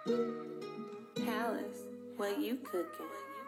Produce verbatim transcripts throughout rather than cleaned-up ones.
Palace, what you cooking?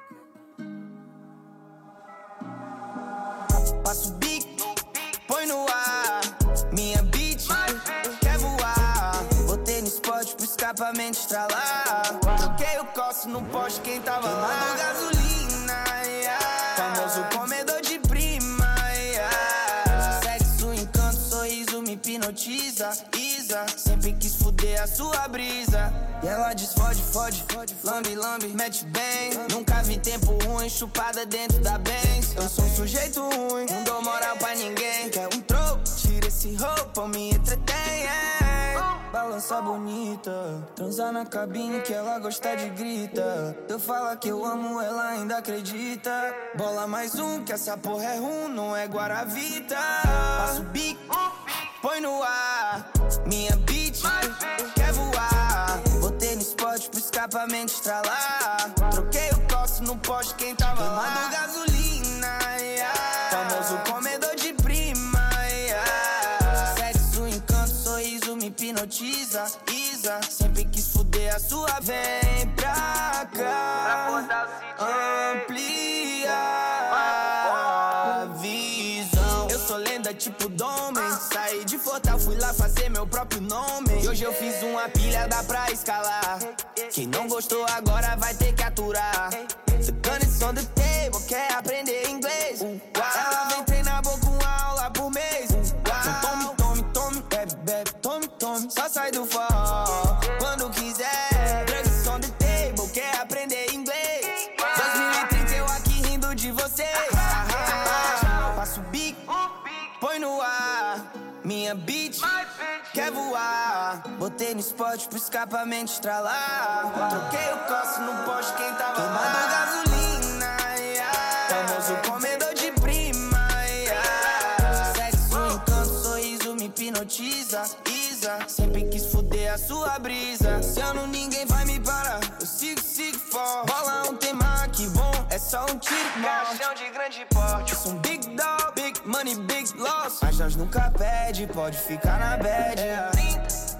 Passo o bico, põe no ar. Minha beat quer voar. Botei no spot pro escapamento estralar. Troquei o coço no poste, quem tava lá? Gasolina, yeah. Famoso comedor de prima, yeah. Sexo, encanto, sorriso me hipnotiza. Isa, sempre quis fuder a sua brisa. E ela diz fode, fode, lambe, lambe, mete bem. Nunca vi tempo ruim, chupada dentro da Benz. Eu sou um sujeito ruim, não dou moral pra ninguém. Quer um troco, tira esse roupa, me entretém, yeah. Balança bonita, transar na cabine que ela gosta de grita. Eu falo que eu amo, ela ainda acredita. Bola mais um, que essa porra é rum, não é Guaravita. Passo o bico, põe no ar. Minha beat quer voar. Botei no spot pro escapamento estralar. Troquei o coço no poste, quem tava lá? Queimando gasolina, yeah. Famoso comedor de prima, yeah. Sexo, encanto, sorriso me hipnotiza. Isa, sempre quis fuder a sua. Vem pra cá, amplia a visão. Eu sou lenda tipo Domen. Saí de Fortal, fui lá fazer meu próprio nome. E hoje eu fiz uma pilha, dá pra escalar. Quem não gostou agora vai ter que aturar. The gun is on the table, quer aprender inglês. Ela vem treinar boca uma aula por mês. Então tome, tome, tome, bebe, bebe, tome, tome. Só sai do forró quando quiser. Drugs on the table, quer aprender inglês. dois mil e trinta eu aqui rindo de você. Passo o bico, põe no ar. Minha beat quer voar. Botei no spot pro escapamento estralar. Troquei o coço no poste, quem tava queimando gasolina, yeah. Famoso comedor de prima, yeah. Sexo, encanto, sorriso me hipnotiza. Isa, sempre quis fuder a sua brisa. Se eu não ninguém vai me parar, eu sigo, sigo forte. Bola um tema que bom, é só um tiro morte. De grande porte, eu sou um big dog, big money, big loss. Mas nós nunca perde, pode ficar na bad, yeah.